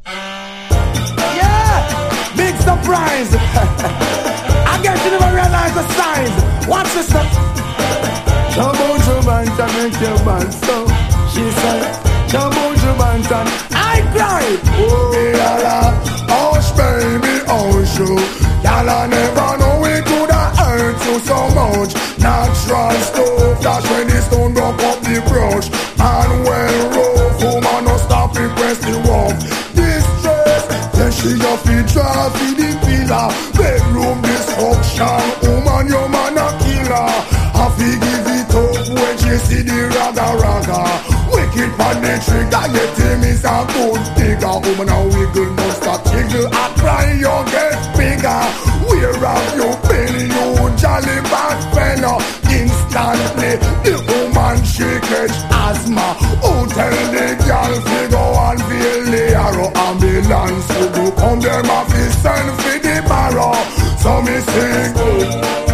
Yeah, big surprise. I guess you never realize the signs. Watch this stuff. Jump on your band and make your band so. She said, jump on your band and I cried. Oh, yalla, hush baby, hush you. Yalla never know it could have hurt you so much. Natural stuff, that's when the stone broke up the brush. And well rough, woman no stop it, press the rough. Distress, then she off the drive, the pillar. Bedroom dysfunction, woman your man a killer. I fi give it up when she see the raga. Wicked on the trigger, your team is a good digger. Woman a wiggle, no stop jiggle. I cry, you get bigger. Where have you been, you jolly bad fella? Instantly, the woman she catch asthma. Who tell the girl fi go and feel the arrow? Ambulance who do come them off his send for the barrow. So me sing.